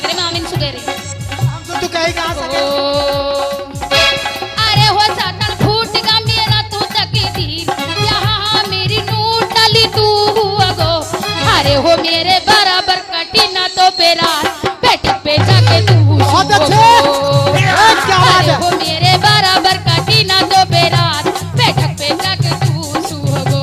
करे मैं आमिन सुगेरे तो तू कहीं कहां सके अरे हो सातल फूट का मेरा तू तकदीर यहाँ मेरी नूर डाली तू हुआ गो अरे हो मेरे बराबर कटी ना तो पेरा बैठ पे जाके तू बहुत अच्छे क्या बात अरे है हो मेरे बराबर कटी ना तो पेरा बैठ पे जाके तू सुहागो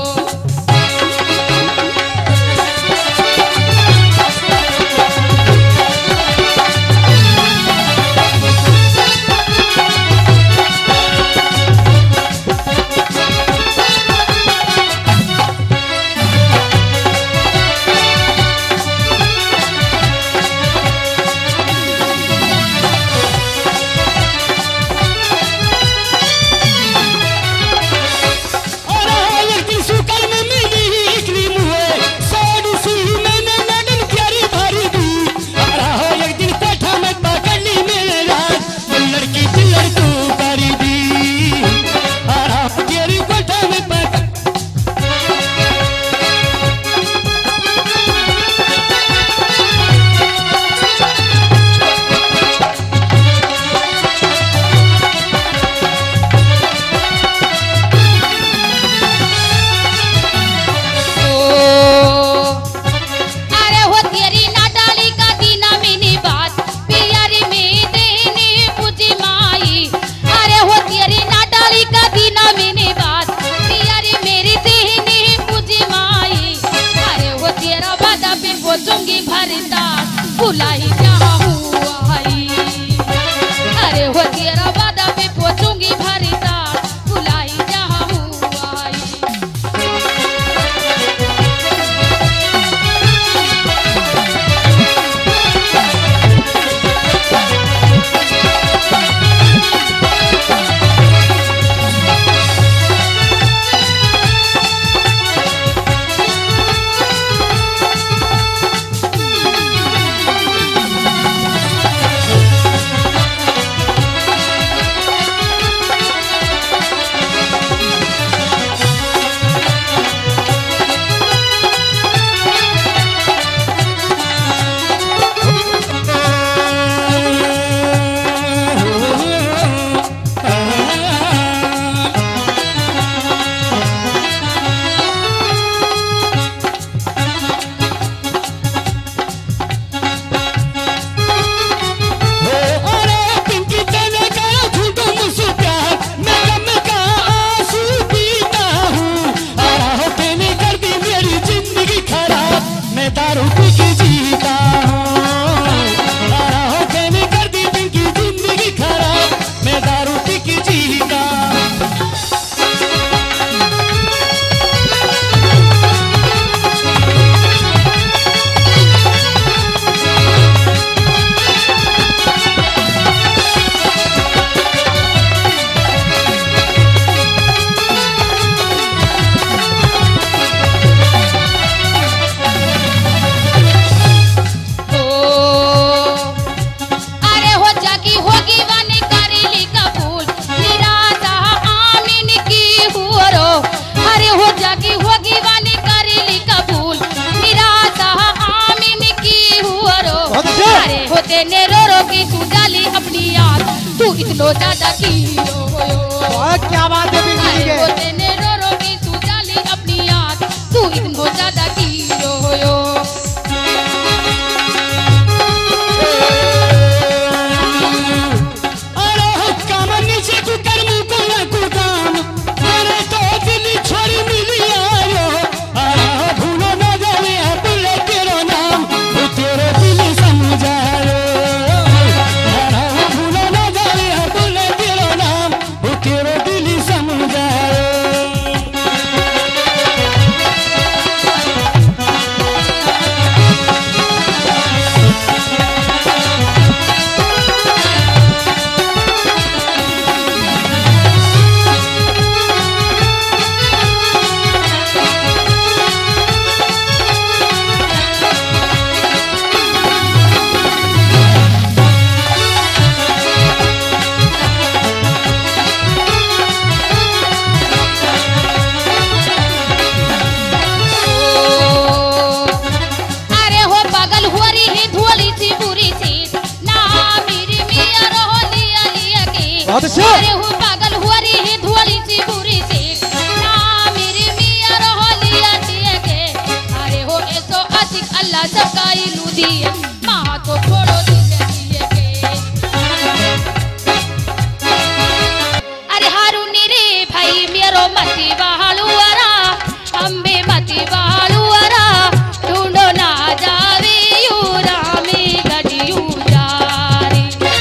बुलाई जहाँ हुआ अरे हो तेरा वादा पे पहुंचूंगी भरता बुलाई जहाँ हुआ तू इतनो ज्यादा की क्या बात है रो की तू डाली अपनी याद तू इतनो ज्यादा की तेरे दिल समझाए बहुत अच्छा। अरे हूँ पागल हुआ रे ही धुआली सी बुरी सी ना मेरी मियाँ रहो लिया दिए के अरे हो ऐसो आशिक अल्लाह सबका इलू दिए माँ तो छोड़ो दिए के अरे हारूनी रे भाई मेरो मती बहालुआरा अंबे मती बहालुआरा ढूंढो ना जावे यू रामी गडियू जारी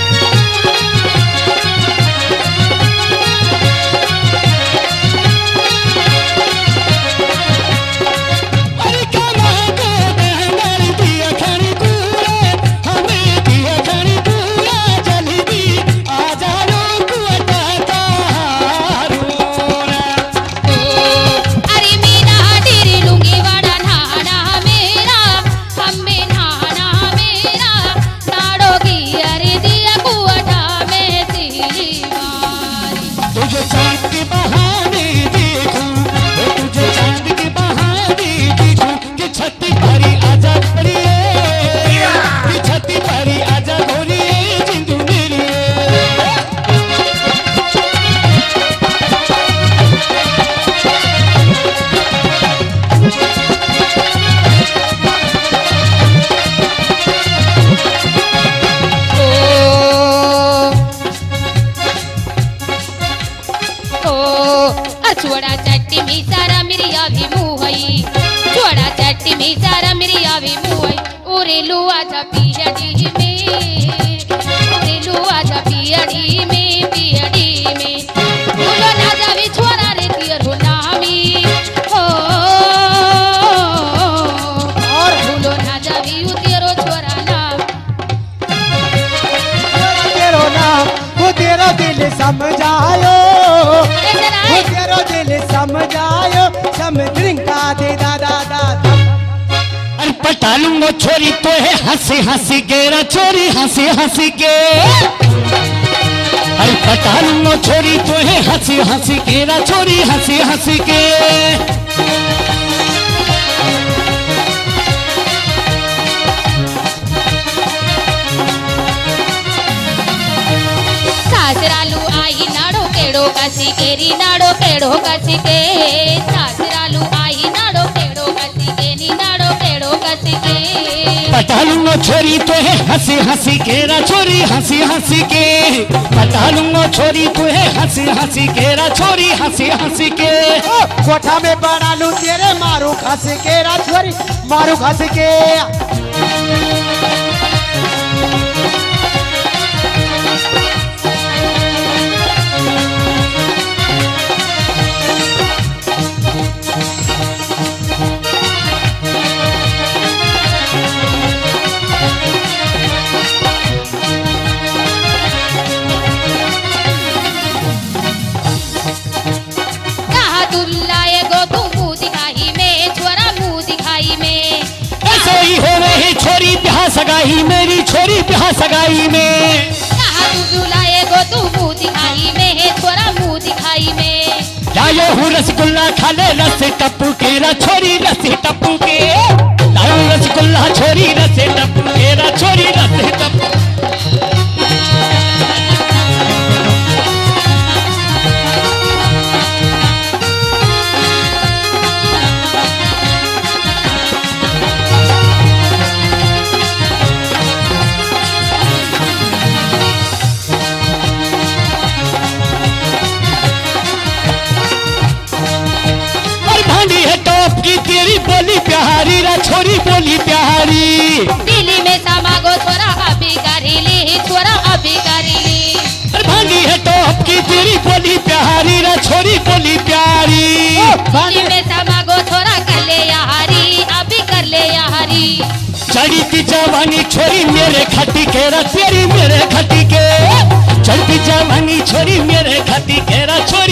छोड़ा चट्टी में सारा मिरिया भी मुहई छोड़ा चट्टी में सारा मिरिया भी मुहई ओरे लुआ जा पियड़ी में ओरे लुआ जा पियड़ी में बोलो ना जावी छोरा रे तियर हो नामी हो और बोलो ना जावी उतिरो छोरा नाम तेरो नाम वो तेरा दिल समझायो वो तेरा दिल समझायो समझिंगा दे दादा दादा अरे पटा लूंगा छोरी तो है हंसी हंसी के रा छोरी हंसी हंसी के अरे पटा लूंगा छोरी तो है हंसी हंसी के रा छोरी हंसी हंसी के सासरालू आई नाड़ो केड़ो कसी केरी नाड़ो केड़ो कसी के सासरालू आई नाड़ो केड़ो कसी केरी नाड़ो केड़ो कसी के पटा लूंगा छोरी तो है हंसी हंसी के रा छोरी हंसी हंसी के पटा लूंगा छोरी तो है हंसी हंसी के रा छोरी हंसी हंसी के कोठा में बना लू तेरे मारू खस के रा छोरी मारू खस के छोरी ब्याह सगाई मेरी छोरी ब्याह सगाई में लाए गो तू मुँह दिखाई में छोरा मुँह दिखाई में लायो हूँ रसगुल्ला खा ले रस टप्पू के रा छोरी रस टप्पू के लायो रसगुल्ला छोरी रस टप्पू के रा छोरी रस टप्पू तेरी बोली प्यारी रा छोरी बोली प्यारी दिल्ली में समागो छोरा अभी करीली छोरा अभी करीली भांगी है टॉप की तेरी बोली प्यारी रा छोरी बोली प्यारी दिल्ली में समागो छोरा कर ले यारी अभी कर ले यारी चढ़ी की जवानी छोरी मेरे खटी के रा तेरी मेरे खटी के चढ़ती जवानी छोरी मेरे खटी के रा छोरी